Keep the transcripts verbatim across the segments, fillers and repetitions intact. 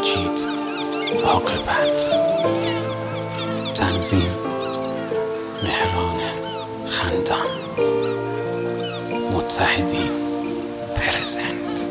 مجید عاقبت. تنظیم مهران خندان. متحدین پرزنت.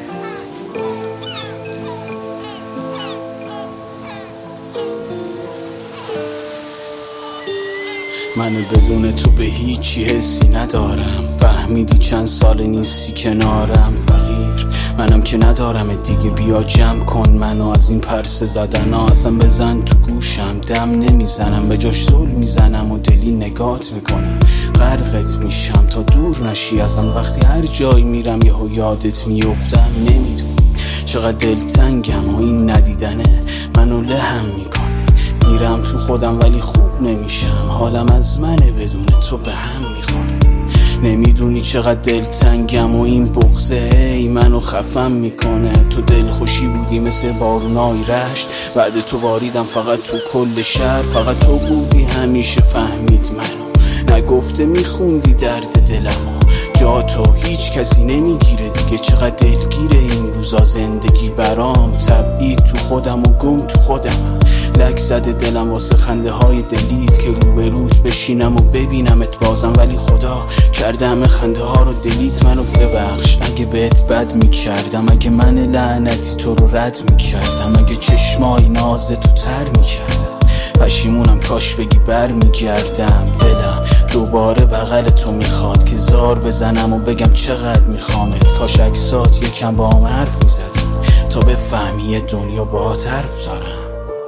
منو بدون تو به هیچی حسی ندارم. فهمیدی چند سال نیستی کنارم فقیر. منم که ندارم دیگه، بیا جمع کن منو از این پرسه زدن ها. اصلا بزن تو گوشم، دم نمیزنم، به جاش زل میزنم و دلی نگات میکنم. غرقت میشم تا دور نشی ازم. وقتی هر جایی میرم یهو یادت میافتم. نمیدونی چقدر دلتنگم و این ندیدنه منو لهم میکنه. میرم تو خودم ولی خوب نمیشم. حالم از منه بدون تو به هم میخوره. نمیدونی چقدر دلتنگم و این بغضه ای منو خفم میکنه. تو دلخوشی بودی مثل بارونای رشت، بعد تو باریدم فقط تو کل شهر. فقط تو بودی همیشه فهمید منو، نگفته میخوندی درد دلمو. جا تو هیچ کسی نمیگیره دیگه. چقدر دلگیره این روزا زندگی برام. تبعید تو خودم و گم تو خودم. لک زده دلم واسه خنده های دلیت که روبروت بشینم و ببینمت بازم. ولی خدا کرده همه خنده ها رو دلیت. منو ببخش اگه بهت بد میکردم، اگه من لعنتی تو رو رد میکردم، اگه چشمای ناز تو تر میکردم. پشیمونم کاش بگی بر میگردم. دلم دوباره بغل تو میخواد که زار بزنم و بگم چقدر میخوامت. کاش اکسات یکم با هم حرف میزدم تا بفهمی دنیا با حرف دارم.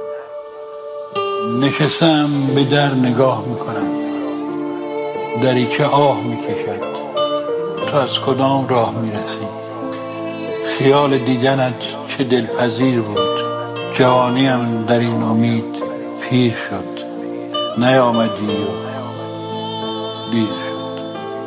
نشستم به در نگاه میکنم، دری که آه میکشد. تو از کدام راه میرسی؟ خیال دیدنت چه دلپذیر بود. جوانیم در این امید پیر شد. نیامدی و دیر شد.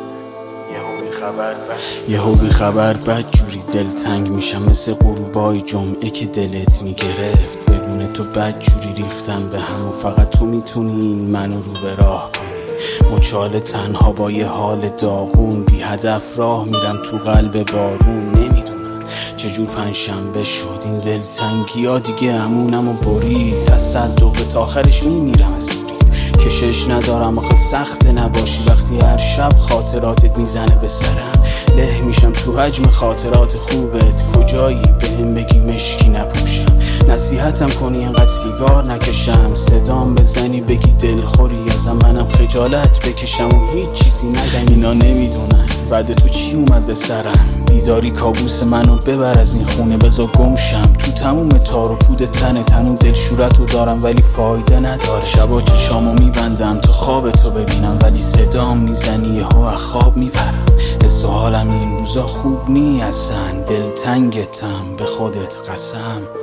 یهو بی خبر بد جوری دلتنگ میشم، مثل غروبای جمعه که دلت میگرفت. بدون تو بد جوری ریختم به هم و فقط تو میتونی این منو رو به راه کنی. مچاله تنها با یه حال داغون، بی هدف راه میرم تو قلب بارون. نمیدونم چجور پنجشنبه شد این دلتنگی ها دیگه همونم و برید. تصدق تا آخرش میمیرم از برید. کشش ندارم آخه سخت نباشی وقتی هر شب خاطراتت میزنه به سرم. له میشم تو حجم خاطرات خوبت. کجایی بهم بگی مشکی نپوشم، نصیحتم کنی اینقدر سیگار نکشم، صدام بزنی بگی دلخوری ازم، منم خجالت بکشم و هیچ چیزی نگم. اینا نمیدونن بعد تو چی اومد به سرم. بیداری کابوس منو ببر از این خونه، بذار گمشم تو تموم تار و پود تنه. تنو دلشورتو دارم ولی فایده نداره. شبا چشامو میبندم تا خواب تو ببینم، ولی صدام میزنی یهو از خواب میپرم. حس و حالم این روزا خوب نی اصلا. دلتنگتم به خودت قسم.